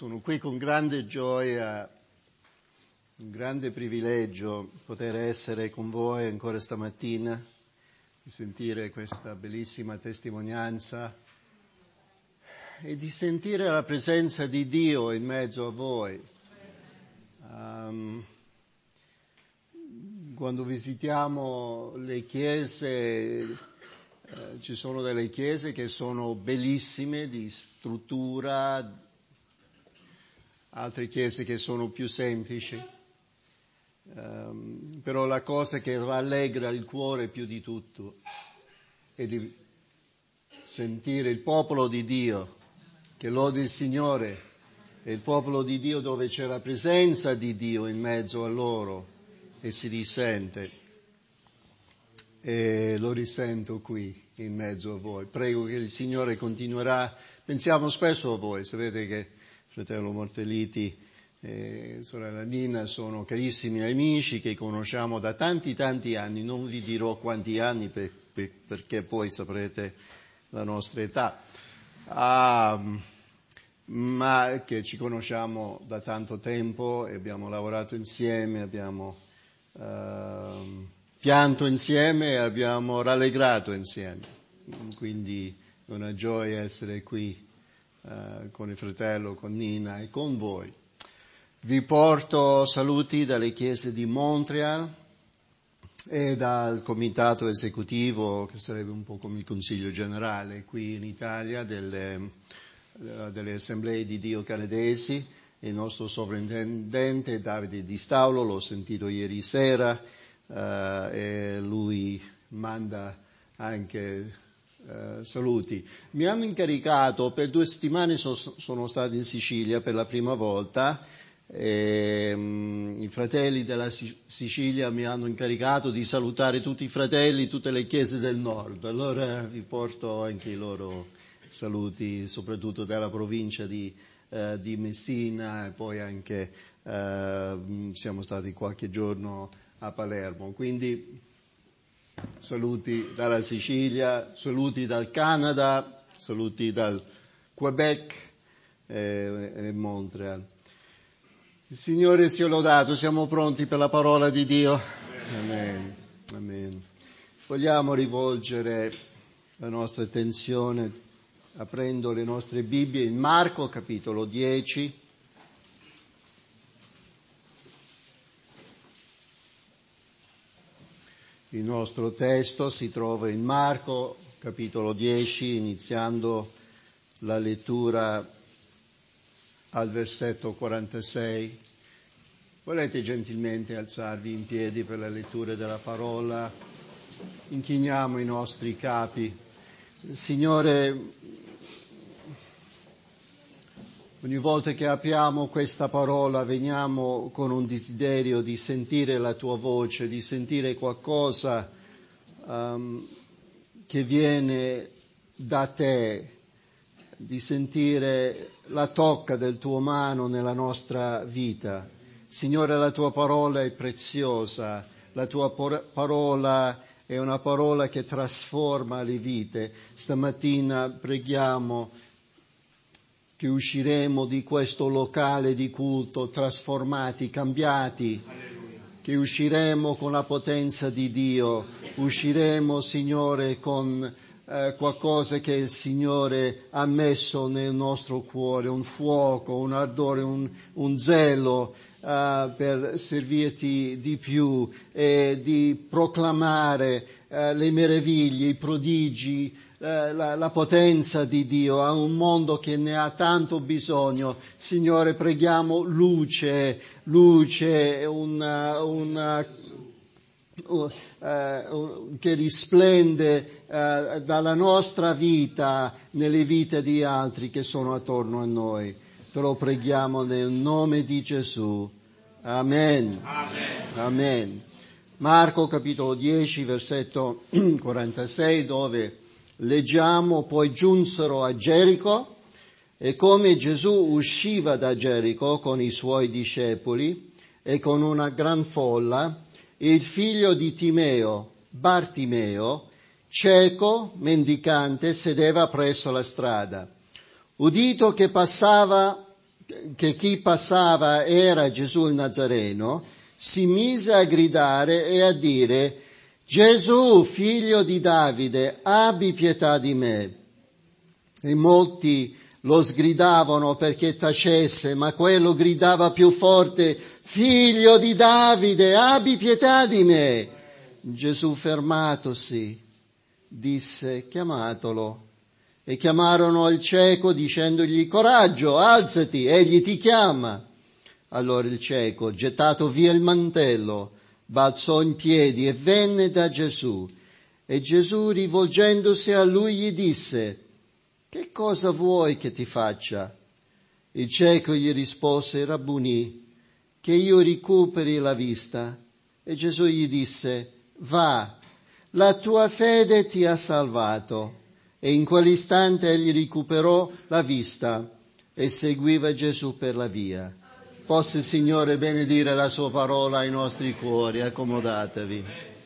Sono qui con grande gioia, un grande privilegio poter essere con voi ancora stamattina, di sentire questa bellissima testimonianza e di sentire la presenza di Dio in mezzo a voi. Quando visitiamo le chiese, ci sono delle chiese che sono bellissime di struttura, altre chiese che sono più semplici, però la cosa che rallegra il cuore più di tutto è di sentire il popolo di Dio che lode il Signore, e il popolo di Dio dove c'è la presenza di Dio in mezzo a loro e si risente, e lo risento qui in mezzo a voi. Prego che il Signore continuerà. Pensiamo spesso a voi, sapete che fratello Mortelliti e sorella Nina sono carissimi amici che conosciamo da tanti anni, non vi dirò quanti anni perché poi saprete la nostra età, ma che ci conosciamo da tanto tempo e abbiamo lavorato insieme, abbiamo pianto insieme e abbiamo rallegrato insieme, quindi è una gioia essere qui con il fratello, con Nina e con voi. Vi porto saluti dalle chiese di Montreal e dal comitato esecutivo, che sarebbe un po' come il Consiglio Generale qui in Italia, delle assemblee di Dio canadesi. Il nostro sovrintendente Davide Di Staulo, l'ho sentito ieri sera, e lui manda anche saluti. Mi hanno incaricato, per 2 settimane sono stato in Sicilia per la prima volta, e i fratelli della Sicilia mi hanno incaricato di salutare tutti i fratelli, tutte le chiese del nord, allora vi porto anche i loro saluti, soprattutto dalla provincia di Messina, e poi anche siamo stati qualche giorno a Palermo, quindi saluti dalla Sicilia, saluti dal Canada, saluti dal Quebec e Montreal. Il Signore sia lodato, siamo pronti per la parola di Dio? Amen. Amen. Vogliamo rivolgere la nostra attenzione aprendo le nostre Bibbie in Marco capitolo 10. Il nostro testo si trova in Marco, capitolo 10, iniziando la lettura al versetto 46. Volete gentilmente alzarvi in piedi per la lettura della parola? Inchiniamo i nostri capi. Signore, ogni volta che apriamo questa parola veniamo con un desiderio di sentire la tua voce, di sentire qualcosa che viene da te, di sentire la tocca del tuo mano nella nostra vita. Signore, la tua parola è preziosa, la tua parola è una parola che trasforma le vite. Stamattina preghiamo che usciremo di questo locale di culto trasformati, cambiati, che usciremo con la potenza di Dio, usciremo, Signore, con qualcosa che il Signore ha messo nel nostro cuore, un fuoco, un ardore, un zelo per servirti di più e di proclamare le meraviglie, i prodigi, la potenza di Dio a un mondo che ne ha tanto bisogno. Signore, preghiamo luce, che risplende dalla nostra vita nelle vite di altri che sono attorno a noi. Te lo preghiamo nel nome di Gesù. Amen. Amen. Amen. Marco capitolo 10 versetto 46, dove leggiamo: poi giunsero a Gerico, e come Gesù usciva da Gerico con i suoi discepoli e con una gran folla, il figlio di Timeo, Bartimeo, cieco, mendicante, sedeva presso la strada. Udito che che chi passava era Gesù il Nazareno, si mise a gridare e a dire: Gesù, figlio di Davide, abbi pietà di me. E molti lo sgridavano perché tacesse, ma quello gridava più forte: figlio di Davide, abbi pietà di me. Gesù, fermatosi, disse: chiamatelo. E chiamarono il cieco dicendogli: coraggio, alzati, egli ti chiama. Allora il cieco, gettato via il mantello, balzò in piedi e venne da Gesù. E Gesù, rivolgendosi a lui, gli disse: che cosa vuoi che ti faccia? Il cieco gli rispose: Rabbuni, che io recuperi la vista. E Gesù gli disse: va, la tua fede ti ha salvato. E in quell'istante egli recuperò la vista e seguiva Gesù per la via. Possa il Signore benedire la sua parola ai nostri cuori. Accomodatevi.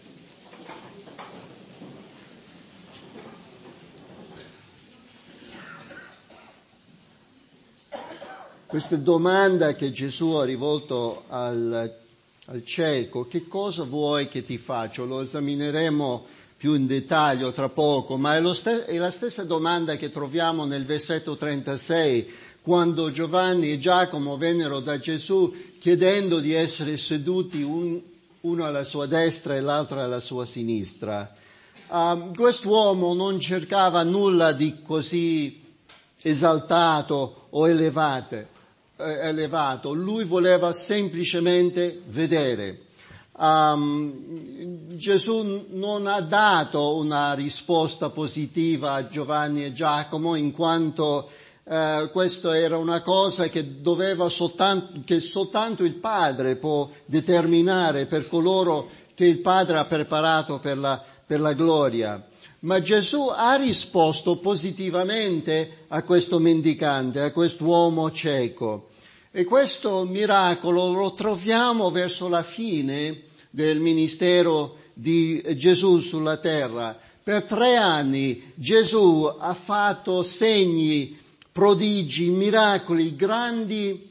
Questa domanda che Gesù ha rivolto al cieco: che cosa vuoi che ti faccia? Lo esamineremo più in dettaglio tra poco, ma è la stessa domanda che troviamo nel versetto 36, quando Giovanni e Giacomo vennero da Gesù chiedendo di essere seduti uno alla sua destra e l'altro alla sua sinistra. Quest'uomo non cercava nulla di così esaltato o elevato, lui voleva semplicemente vedere. Gesù non ha dato una risposta positiva a Giovanni e Giacomo, in quanto questo era una cosa che che soltanto il Padre può determinare per coloro che il Padre ha preparato per la gloria. Ma Gesù ha risposto positivamente a questo mendicante, a quest'uomo cieco. E questo miracolo lo troviamo verso la fine del ministero di Gesù sulla terra. Per 3 anni Gesù ha fatto segni, prodigi, miracoli, grandi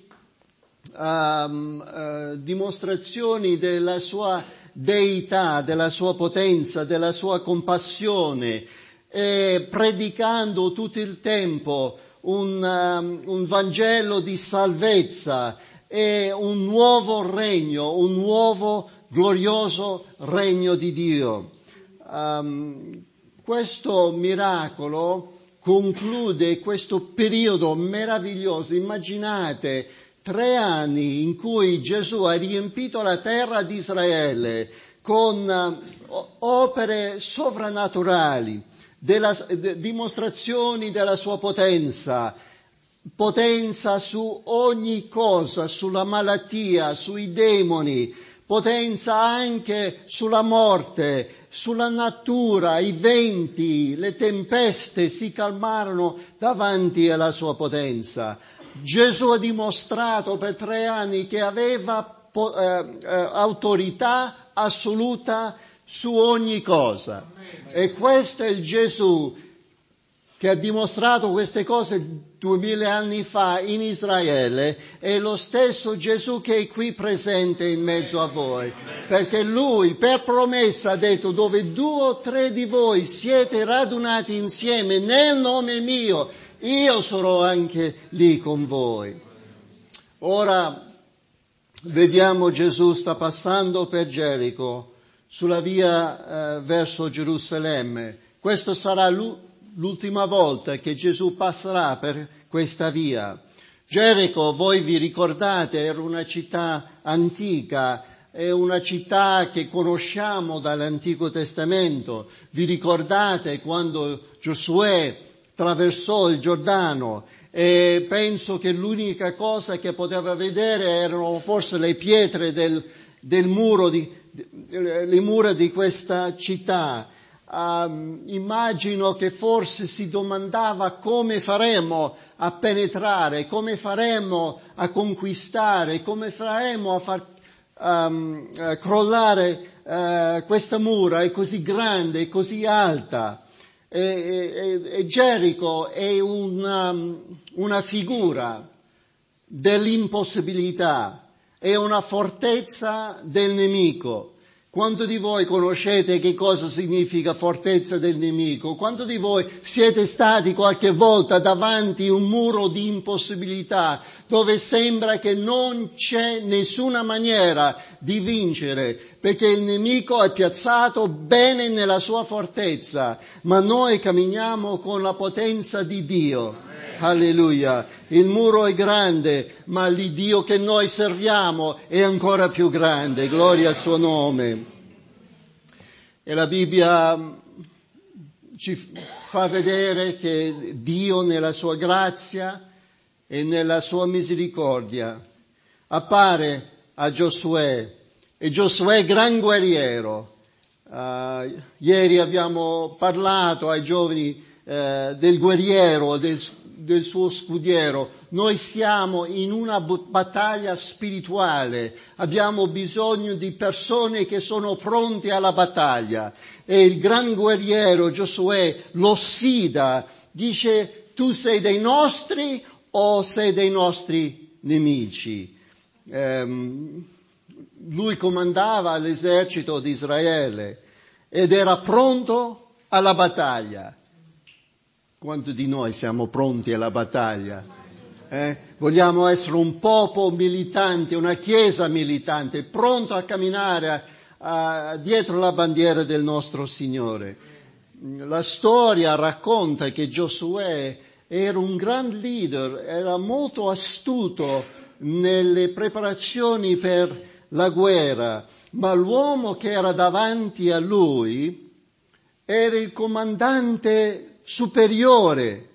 dimostrazioni della sua deità, della sua potenza, della sua compassione, e predicando tutto il tempo un Vangelo di salvezza e un nuovo regno, un nuovo glorioso regno di Dio. Questo miracolo conclude questo periodo meraviglioso. Immaginate 3 anni in cui Gesù ha riempito la terra di Israele con opere sovrannaturali, dimostrazioni della sua potenza su ogni cosa, sulla malattia, sui demoni, potenza anche sulla morte, sulla natura, i venti, le tempeste si calmarono davanti alla sua potenza. Gesù ha dimostrato per 3 anni che aveva autorità assoluta su ogni cosa. E questo è il Gesù che ha dimostrato queste cose 2000 anni fa in Israele, è lo stesso Gesù che è qui presente in mezzo a voi, perché Lui per promessa ha detto: dove 2 o 3 di voi siete radunati insieme nel nome mio, io sarò anche lì con voi. Ora vediamo Gesù sta passando per Gerico, sulla via verso Gerusalemme. Questo sarà l'ultima volta che Gesù passerà per questa via. Gerico, voi vi ricordate, era una città antica, è una città che conosciamo dall'Antico Testamento. Vi ricordate quando Giosuè attraversò il Giordano? E penso che l'unica cosa che poteva vedere erano forse le pietre del muro, le mura di questa città. Immagino che forse si domandava: come faremo a penetrare, come faremo a conquistare, come faremo a far crollare questa mura, è così grande, è così alta. E Gerico è una figura dell'impossibilità, è una fortezza del nemico. Quanto di voi conoscete che cosa significa fortezza del nemico? Quanto di voi siete stati qualche volta davanti a un muro di impossibilità dove sembra che non c'è nessuna maniera di vincere perché il nemico è piazzato bene nella sua fortezza, ma noi camminiamo con la potenza di Dio. Alleluia. Il muro è grande, ma l'Iddio che noi serviamo è ancora più grande. Gloria al suo nome. E la Bibbia ci fa vedere che Dio nella sua grazia e nella sua misericordia appare a Giosuè. E Giosuè è gran guerriero. Ieri abbiamo parlato ai giovani del guerriero, del suo scudiero. Noi siamo in una battaglia spirituale, abbiamo bisogno di persone che sono pronte alla battaglia. E il gran guerriero Giosuè lo sfida, dice: tu sei dei nostri o sei dei nostri nemici? Lui comandava l'esercito di Israele ed era pronto alla battaglia. Quanto di noi siamo pronti alla battaglia? Vogliamo essere un popolo militante, una chiesa militante, pronto a camminare dietro la bandiera del nostro Signore. La storia racconta che Giosuè era un gran leader, era molto astuto nelle preparazioni per la guerra, ma l'uomo che era davanti a lui era il comandante superiore,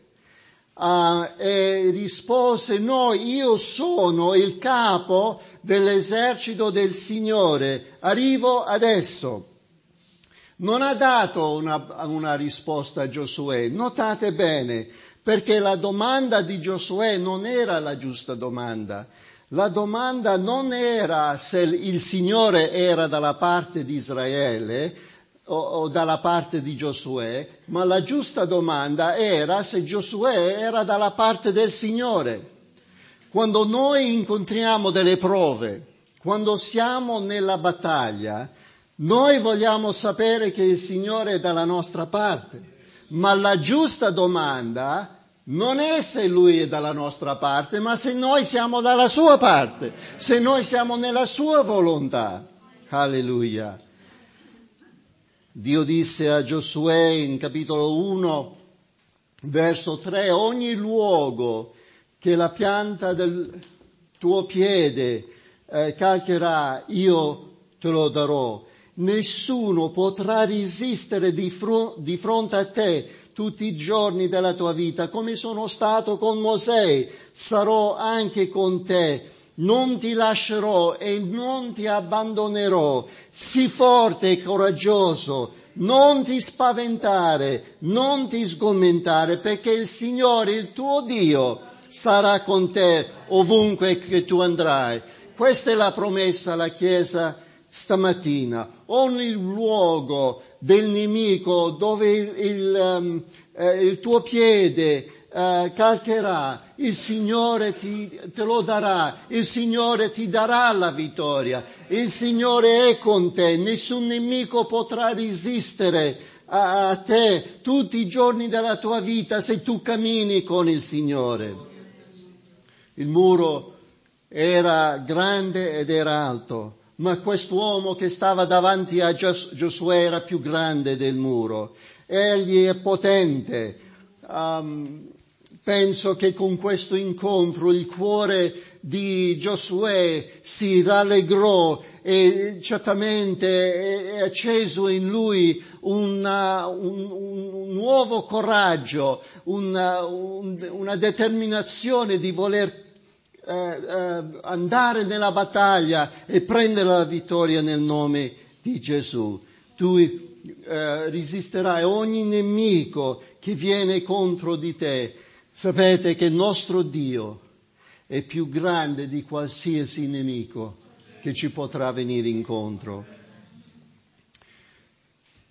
e rispose: no, io sono il capo dell'esercito del Signore, arrivo adesso. Non ha dato una risposta a Giosuè, notate bene, perché la domanda di Giosuè non era la giusta domanda. La domanda non era se il Signore era dalla parte di Israele o dalla parte di Giosuè, ma la giusta domanda era se Giosuè era dalla parte del Signore. Quando noi incontriamo delle prove, quando siamo nella battaglia, noi vogliamo sapere che il Signore è dalla nostra parte, ma la giusta domanda non è se Lui è dalla nostra parte, ma se noi siamo dalla sua parte, se noi siamo nella sua volontà. Alleluia. Dio disse a Giosuè in capitolo 1, verso 3, ogni luogo che la pianta del tuo piede calcherà, io te lo darò. Nessuno potrà resistere di fronte a te tutti i giorni della tua vita. Come sono stato con Mosè, sarò anche con te. Non ti lascerò e non ti abbandonerò. Sii forte e coraggioso, non ti spaventare, non ti sgomentare, perché il Signore, il tuo Dio, sarà con te ovunque che tu andrai. Questa è la promessa alla Chiesa stamattina. Ogni luogo del nemico dove il tuo piede calcherà, il Signore te lo darà, il Signore ti darà la vittoria, il Signore è con te, nessun nemico potrà resistere a te tutti i giorni della tua vita se tu cammini con il Signore. Il muro era grande ed era alto, ma quest'uomo che stava davanti a Giosuè era più grande del muro. Egli è potente. Penso che con questo incontro il cuore di Giosuè si rallegrò e certamente è acceso in lui un nuovo coraggio, una determinazione di voler andare nella battaglia e prendere la vittoria nel nome di Gesù. Tu resisterai ogni nemico che viene contro di te. Sapete che il nostro Dio è più grande di qualsiasi nemico che ci potrà venire incontro.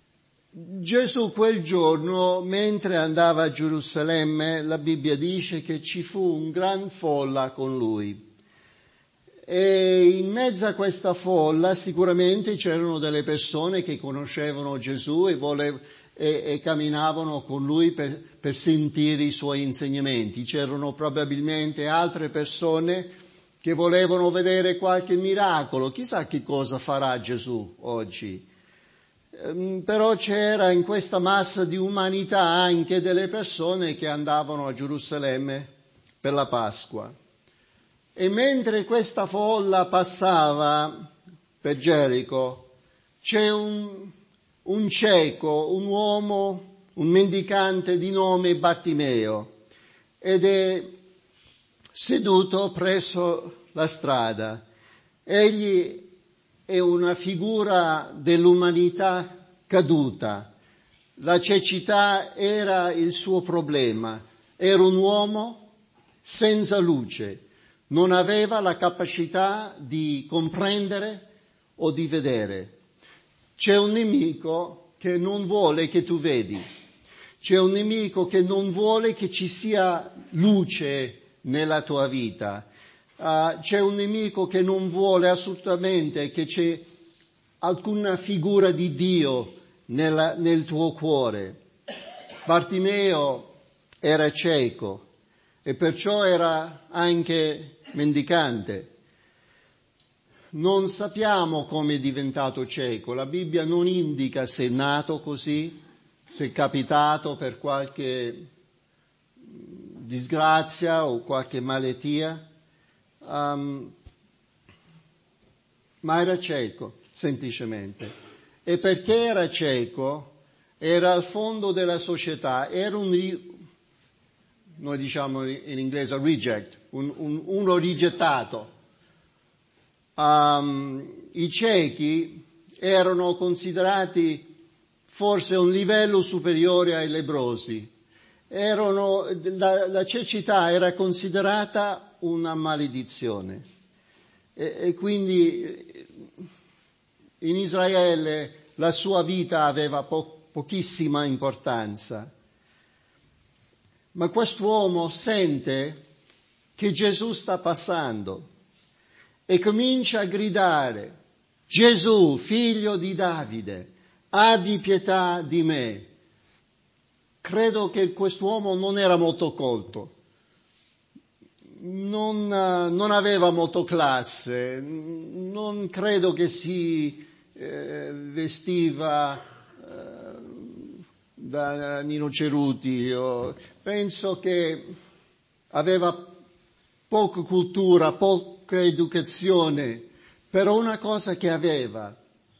Gesù quel giorno, mentre andava a Gerusalemme, la Bibbia dice che ci fu un gran folla con lui. E in mezzo a questa folla sicuramente c'erano delle persone che conoscevano Gesù e camminavano con lui per sentire i suoi insegnamenti. C'erano probabilmente altre persone che volevano vedere qualche miracolo. Chissà che cosa farà Gesù oggi. Però c'era in questa massa di umanità anche delle persone che andavano a Gerusalemme per la Pasqua. E mentre questa folla passava per Gerico, c'è un cieco, un uomo, un mendicante di nome Bartimeo, ed è seduto presso la strada. Egli è una figura dell'umanità caduta. La cecità era il suo problema. Era un uomo senza luce. Non aveva la capacità di comprendere o di vedere. C'è un nemico che non vuole che tu vedi. C'è un nemico che non vuole che ci sia luce nella tua vita. C'è un nemico che non vuole assolutamente che c'è alcuna figura di Dio nel tuo cuore. Bartimeo era cieco e perciò era anche mendicante. Non sappiamo come è diventato cieco. La Bibbia non indica se è nato così, se è capitato per qualche disgrazia o qualche malattia. Ma era cieco, semplicemente. E perché era cieco, era al fondo della società, era noi diciamo in inglese reject, uno rigettato. I ciechi erano considerati forse un livello superiore ai lebbrosi. La cecità era considerata una maledizione. E quindi in Israele la sua vita aveva pochissima importanza. Ma quest'uomo sente che Gesù sta passando e comincia a gridare: Gesù, figlio di Davide, abbi pietà di me. Credo che quest'uomo non era molto colto, non aveva molto classe, non credo che si vestiva da Nino Ceruti. Penso che aveva poca cultura, poca educazione, però una cosa che aveva: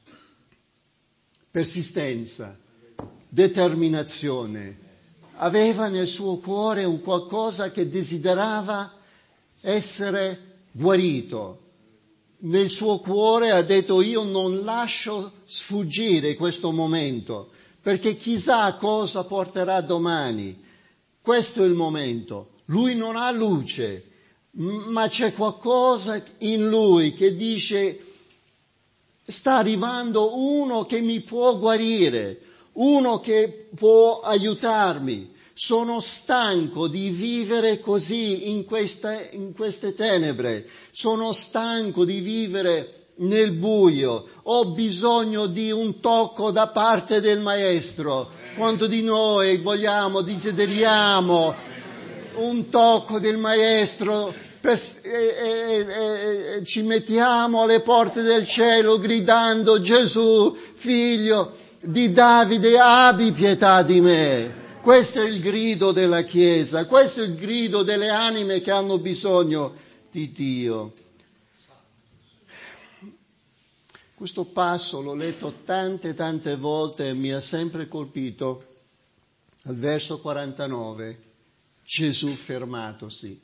persistenza, determinazione. Aveva nel suo cuore un qualcosa che desiderava essere guarito. Nel suo cuore ha detto: io non lascio sfuggire questo momento, perché chissà cosa porterà domani. Questo è il momento. Lui non ha luce, ma c'è qualcosa in lui che dice: sta arrivando uno che mi può guarire, uno che può aiutarmi. Sono stanco di vivere così in queste tenebre. Sono stanco di vivere nel buio. Ho bisogno di un tocco da parte del Maestro. Quanto di noi desideriamo un tocco del Maestro e ci mettiamo alle porte del cielo gridando: Gesù, figlio di Davide, abbi pietà di me. Questo è il grido della Chiesa, questo è il grido delle anime che hanno bisogno di Dio. Questo passo l'ho letto tante volte e mi ha sempre colpito. Al verso 49, Gesù fermatosi.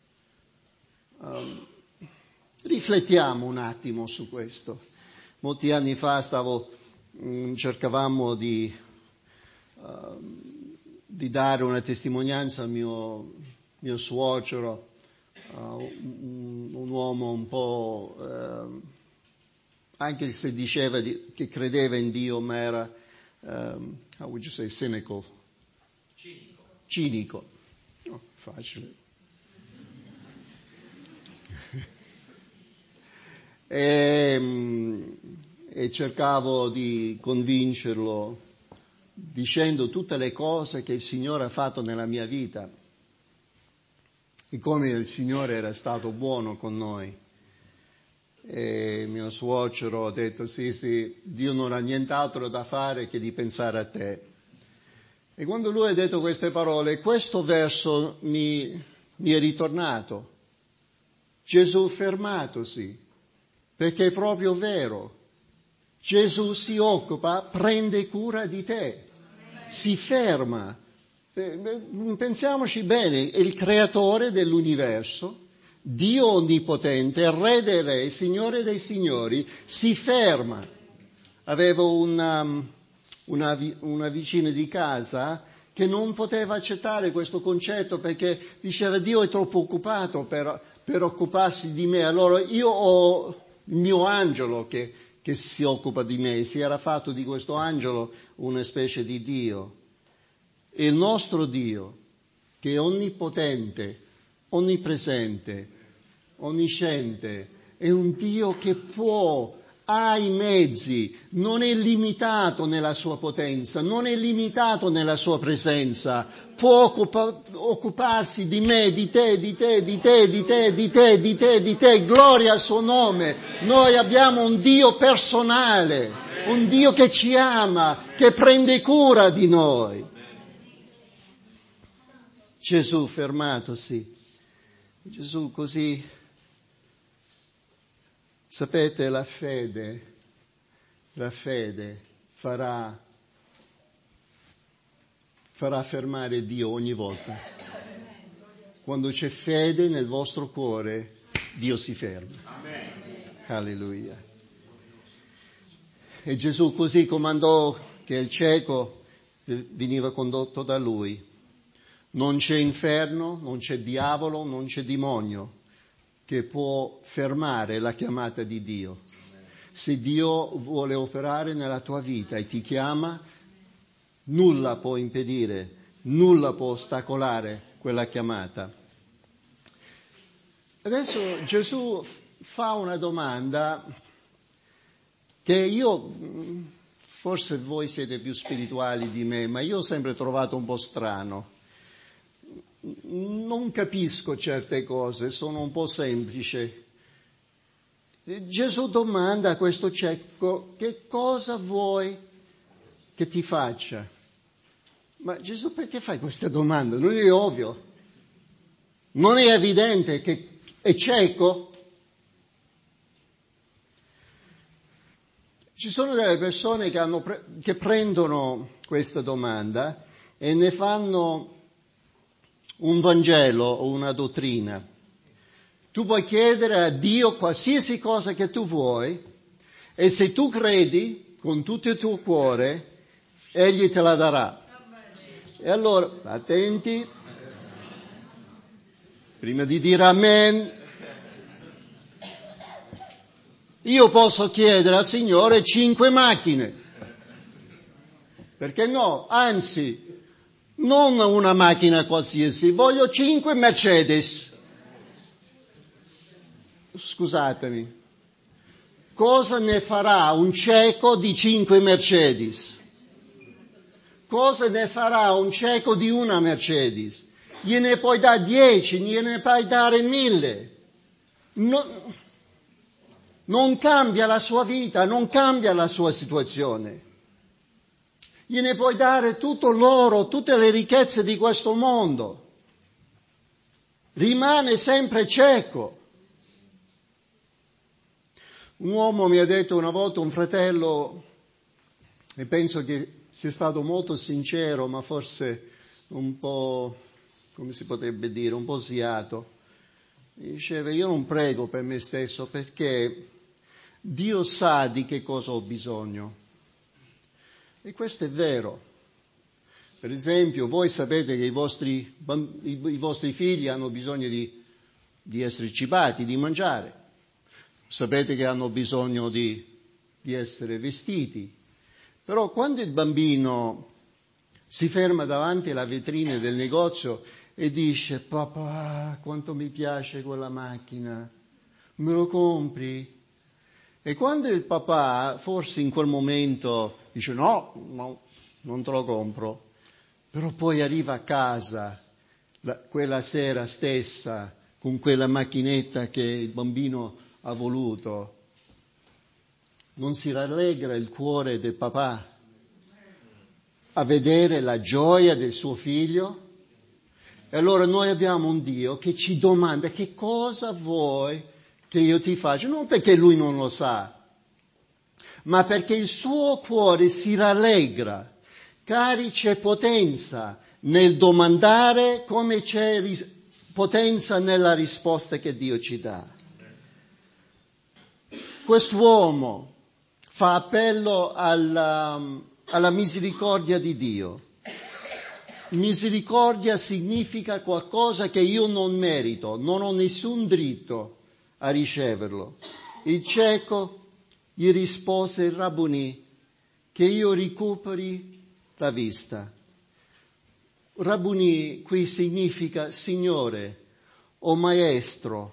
Riflettiamo un attimo su questo. Molti anni fa cercavamo di dare una testimonianza al mio suocero, un uomo un po', anche se diceva che credeva in Dio, ma era how would you say cynical? Cinico. Oh, facile. E cercavo di convincerlo dicendo tutte le cose che il Signore ha fatto nella mia vita e come il Signore era stato buono con noi. E mio suocero ha detto sì, Dio non ha nient'altro da fare che di pensare a te. E quando lui ha detto queste parole, questo verso mi è ritornato. Gesù fermatosi, perché è proprio vero. Gesù si occupa, prende cura di te, si ferma. Pensiamoci bene, è il creatore dell'universo, Dio onnipotente, Re dei re, Signore dei signori, si ferma. Avevo una vicina di casa che non poteva accettare questo concetto perché diceva Dio è troppo occupato per occuparsi di me, allora io ho il mio angelo che si occupa di me, si era fatto di questo angelo una specie di Dio. E il nostro Dio, che è onnipotente, onnipresente, onnisciente, è un Dio che ha i mezzi, non è limitato nella sua potenza, non è limitato nella sua presenza, può occuparsi di me, di te, gloria al suo nome. Noi abbiamo un Dio personale, un Dio che ci ama, che prende cura di noi. Gesù fermatosi, Gesù così, sapete, la fede farà fermare Dio ogni volta. Quando c'è fede nel vostro cuore, Dio si ferma. Alleluia. E Gesù così comandò che il cieco veniva condotto da lui. Non c'è inferno, non c'è diavolo, non c'è demonio che può fermare la chiamata di Dio. Se Dio vuole operare nella tua vita e ti chiama, nulla può impedire, nulla può ostacolare quella chiamata. Adesso Gesù fa una domanda che forse voi siete più spirituali di me, ma io ho sempre trovato un po' strano. Non capisco certe cose, sono un po' semplici. Gesù domanda a questo cieco: che cosa vuoi che ti faccia? Ma Gesù, perché fai questa domanda? Non è ovvio? Non è evidente che è cieco? Ci sono delle persone che prendono questa domanda e ne fanno un Vangelo o una dottrina. Tu puoi chiedere a Dio qualsiasi cosa che tu vuoi e se tu credi con tutto il tuo cuore, Egli te la darà. E allora, attenti, prima di dire amen, io posso chiedere al Signore 5 macchine. Perché no? Anzi, non una macchina qualsiasi, voglio 5 Mercedes. Scusatemi, cosa ne farà un cieco di 5 Mercedes? Cosa ne farà un cieco di una Mercedes? Gliene puoi dare 10, gliene puoi dare 1000. Non cambia la sua vita, non cambia la sua situazione. Gliene puoi dare tutto l'oro, tutte le ricchezze di questo mondo. Rimane sempre cieco. Un uomo mi ha detto una volta, un fratello, e penso che sia stato molto sincero, ma forse un po', come si potrebbe dire, un po' sviato. Mi diceva: io non prego per me stesso perché Dio sa di che cosa ho bisogno. E questo è vero. Per esempio, voi sapete che i vostri figli hanno bisogno di essere cibati, di mangiare. Sapete che hanno bisogno di essere vestiti. Però quando il bambino si ferma davanti alla vetrina del negozio e dice: papà, quanto mi piace quella macchina, me lo compri? E quando il papà, forse in quel momento, dice no, non te lo compro, però poi arriva a casa quella sera stessa con quella macchinetta che il bambino ha voluto, non si rallegra il cuore del papà a vedere la gioia del suo figlio? E allora noi abbiamo un Dio che ci domanda: che cosa vuoi che io ti faccia? Non perché lui non lo sa, ma perché il suo cuore si rallegra. Cari, c'è potenza nel domandare, come c'è potenza nella risposta che Dio ci dà. Quest'uomo fa appello alla misericordia di Dio. Misericordia significa qualcosa che io non merito, non ho nessun diritto a riceverlo. Il cieco gli rispose: Rabboni, che io recuperi la vista. Rabboni qui significa Signore o Maestro.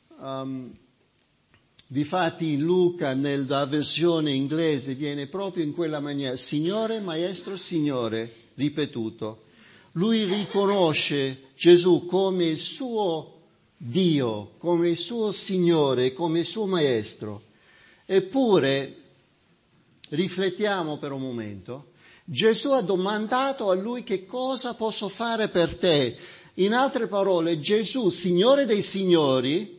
Difatti in Luca, nella versione inglese, viene proprio in quella maniera: Signore, Maestro, Signore, ripetuto. Lui riconosce Gesù come il suo Dio, come il suo Signore, come il suo Maestro. Eppure, riflettiamo per un momento, Gesù ha domandato a lui: che cosa posso fare per te? In altre parole, Gesù, Signore dei Signori,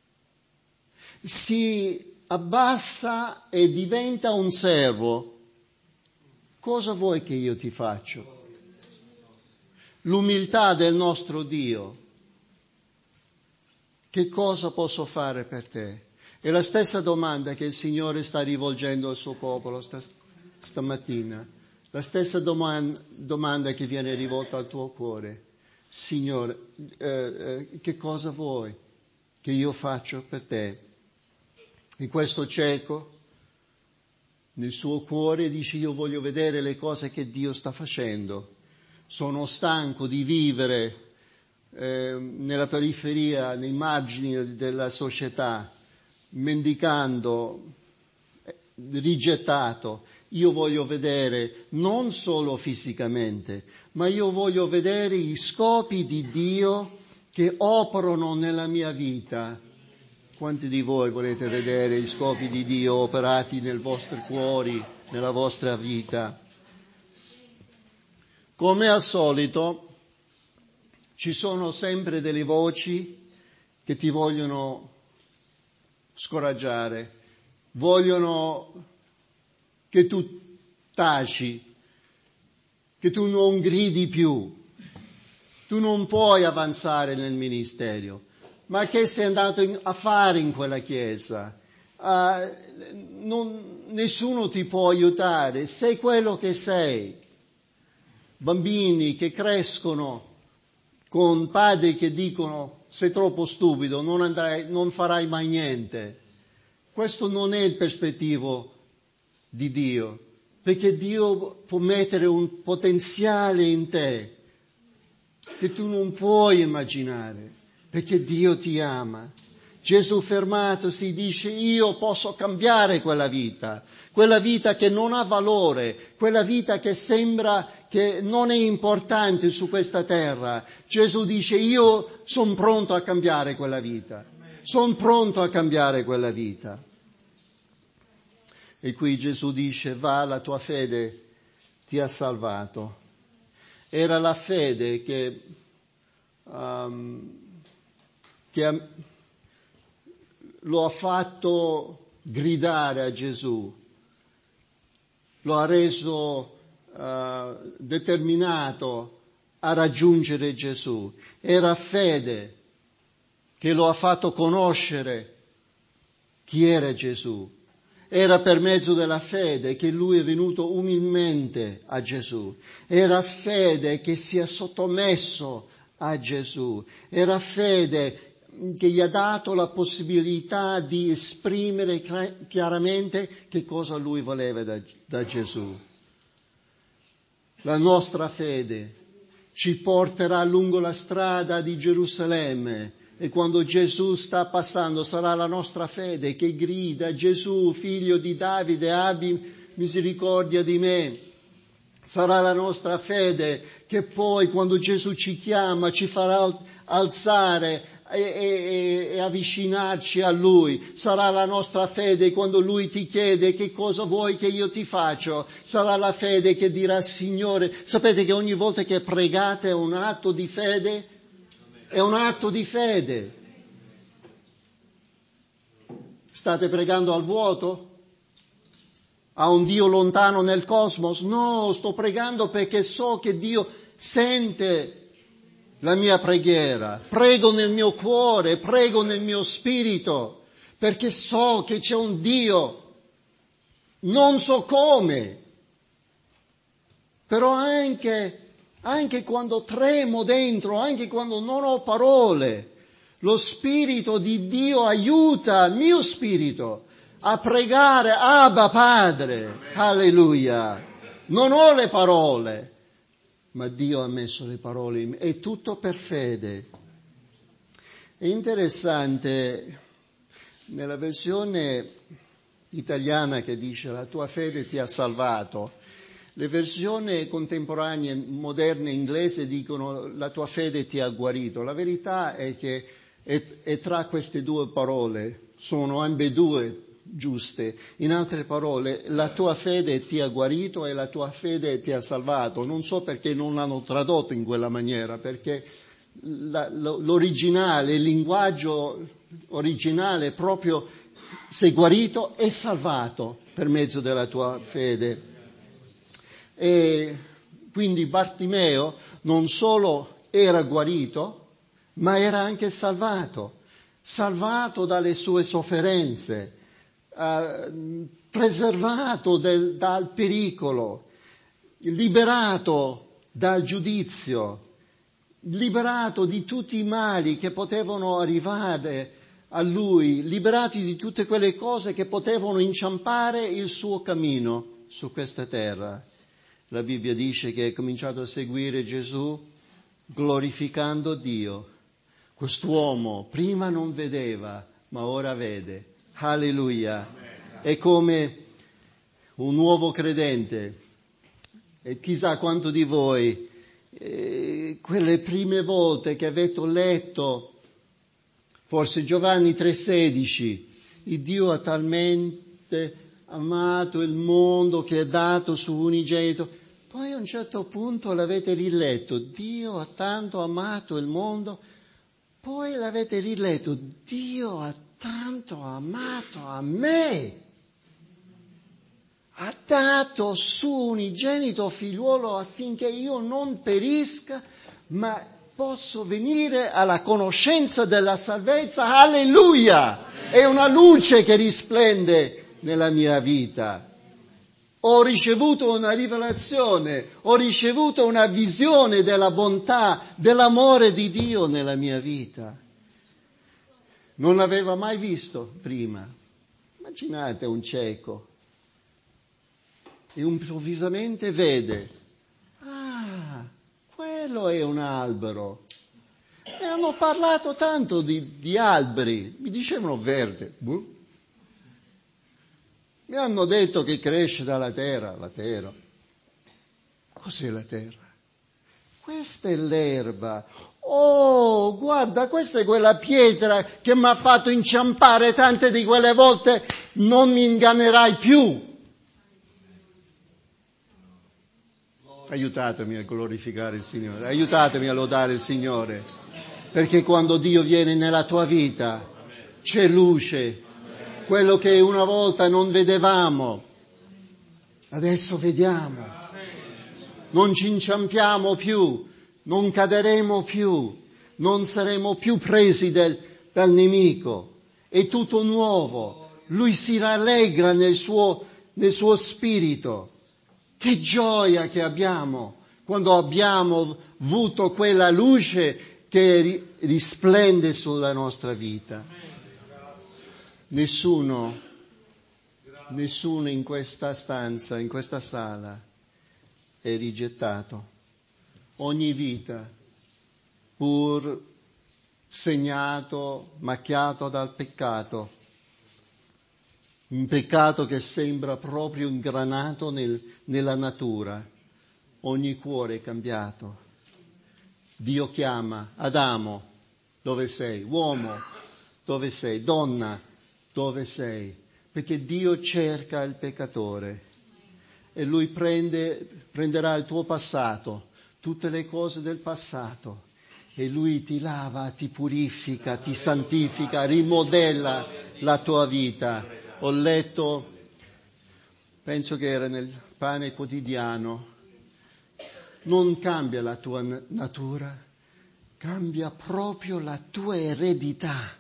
si abbassa e diventa un servo. Cosa vuoi che io ti faccio? L'umiltà del nostro Dio. Che cosa posso fare per te? È la stessa domanda che il Signore sta rivolgendo al suo popolo stamattina. La stessa domanda che viene rivolta al tuo cuore. Signore, che cosa vuoi che io faccia per te? E questo cieco, nel suo cuore, dice: io voglio vedere le cose che Dio sta facendo. Sono stanco di vivere nella periferia, nei margini della società, mendicando, rigettato. Io voglio vedere non solo fisicamente, ma io voglio vedere gli scopi di Dio che operano nella mia vita. Quanti di voi volete vedere gli scopi di Dio operati nei vostri cuori, nella vostra vita? Come al solito, ci sono sempre delle voci che ti vogliono scoraggiare, vogliono che tu taci, che tu non gridi più, tu non puoi avanzare nel ministero. Ma che sei andato a fare in quella chiesa? Nessuno ti può aiutare, sei quello che sei. Bambini che crescono con padri che dicono: sei troppo stupido, non farai mai niente. Questo non è il perspettivo di Dio, perché Dio può mettere un potenziale in te che tu non puoi immaginare, perché Dio ti ama. Gesù fermatosi dice: io posso cambiare quella vita che non ha valore, quella vita che sembra che non è importante su questa terra. Gesù dice: io sono pronto a cambiare quella vita, sono pronto a cambiare quella vita. E qui Gesù dice: va, la tua fede ti ha salvato. Era la fede che lo ha fatto gridare a Gesù, lo ha reso determinato a raggiungere Gesù. Era fede che lo ha fatto conoscere chi era Gesù. Era per mezzo della fede che lui è venuto umilmente a Gesù. Era fede che si è sottomesso a Gesù. Era fede che gli ha dato la possibilità di esprimere chiaramente che cosa lui voleva da Gesù. La nostra fede ci porterà lungo la strada di Gerusalemme e quando Gesù sta passando sarà la nostra fede che grida: Gesù, figlio di Davide, abbi misericordia di me. Sarà la nostra fede che poi quando Gesù ci chiama ci farà alzare e avvicinarci a Lui. Sarà la nostra fede quando Lui ti chiede che cosa vuoi che io ti faccio. Sarà la fede che dirà: Signore, sapete che ogni volta che pregate è un atto di fede? È un atto di fede. State pregando al vuoto? A un Dio lontano nel cosmos? No, sto pregando perché so che Dio sente la mia preghiera. Prego nel mio cuore, prego nel mio spirito, perché so che c'è un Dio. Non so come, però anche quando tremo dentro, anche quando non ho parole, lo Spirito di Dio aiuta il mio spirito a pregare: Abba Padre, alleluia. Non ho le parole, ma Dio ha messo le parole in me. È tutto per fede. È interessante, nella versione italiana che dice la tua fede ti ha salvato, le versioni contemporanee, moderne inglese dicono la tua fede ti ha guarito. La verità è che è tra queste due parole, sono ambedue giuste. In altre parole, la tua fede ti ha guarito e la tua fede ti ha salvato. Non so perché non l'hanno tradotto in quella maniera, perché l'originale, il linguaggio originale proprio: sei guarito e salvato per mezzo della tua fede. E quindi Bartimeo non solo era guarito, ma era anche salvato dalle sue sofferenze, preservato dal pericolo, liberato dal giudizio, liberato di tutti i mali che potevano arrivare a lui, liberati di tutte quelle cose che potevano inciampare il suo cammino su questa terra. La Bibbia dice che è cominciato a seguire Gesù glorificando Dio. Quest'uomo prima non vedeva, ma ora vede. Alleluia. È come un nuovo credente. E chissà quanto di voi, quelle prime volte che avete letto, forse Giovanni 3,16, il Dio ha talmente amato il mondo che ha dato suo unigenito. Poi a un certo punto l'avete riletto: Dio ha tanto amato il mondo. Poi l'avete riletto: Dio ha tanto amato a me. Ha dato suo unigenito figliuolo affinché io non perisca, ma posso venire alla conoscenza della salvezza. Alleluia! È una luce che risplende nella mia vita. Ho ricevuto una rivelazione, ho ricevuto una visione della bontà, dell'amore di Dio nella mia vita. Non l'aveva mai visto prima. Immaginate un cieco e improvvisamente vede: ah, quello è un albero. E hanno parlato tanto di alberi, mi dicevano verde. Mi hanno detto che cresce dalla terra. La terra. Cos'è la terra? Questa è l'erba. Oh, guarda, questa è quella pietra che mi ha fatto inciampare tante di quelle volte. Non mi ingannerai più. Aiutatemi a glorificare il Signore, aiutatemi a lodare il Signore, perché quando Dio viene nella tua vita c'è luce, quello che una volta non vedevamo, adesso vediamo, non ci inciampiamo più, non caderemo più, non saremo più presi dal nemico, è tutto nuovo, Lui si rallegra nel suo spirito. Che gioia che abbiamo quando abbiamo avuto quella luce che risplende sulla nostra vita. Nessuno in questa stanza, in questa sala, e rigettato. Ogni vita, pur segnato, macchiato dal peccato, un peccato che sembra proprio ingranato nella natura, ogni cuore è cambiato. Dio chiama: Adamo, dove sei? Uomo, dove sei? Donna, dove sei? Perché Dio cerca il peccatore e Lui prenderà il tuo passato, tutte le cose del passato, e Lui ti lava, ti purifica, ti santifica, rimodella la tua vita. Ho letto, penso che era nel Pane Quotidiano, non cambia la tua natura, cambia proprio la tua eredità.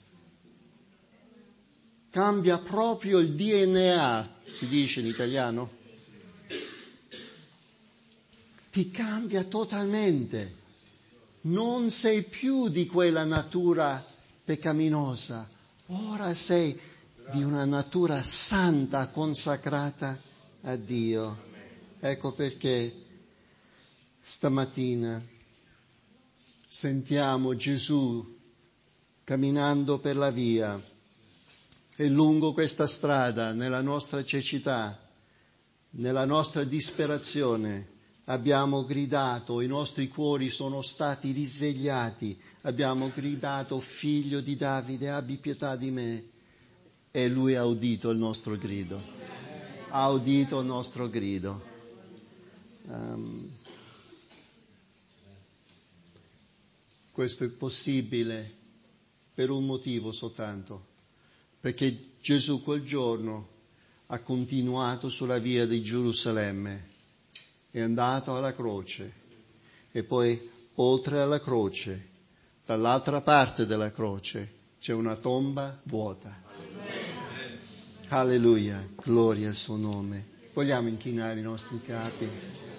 Cambia proprio il DNA, si dice in italiano. Ti cambia totalmente. Non sei più di quella natura peccaminosa. Ora sei di una natura santa, consacrata a Dio. Ecco perché stamattina sentiamo Gesù camminando per la via e lungo questa strada, nella nostra cecità, nella nostra disperazione, abbiamo gridato, i nostri cuori sono stati risvegliati, abbiamo gridato: Figlio di Davide, abbi pietà di me. E Lui ha udito il nostro grido, ha udito il nostro grido. Questo è possibile per un motivo soltanto, perché Gesù quel giorno ha continuato sulla via di Gerusalemme, è andato alla croce e poi oltre alla croce, dall'altra parte della croce, c'è una tomba vuota. Alleluia, gloria al suo nome. Vogliamo inchinare i nostri capi.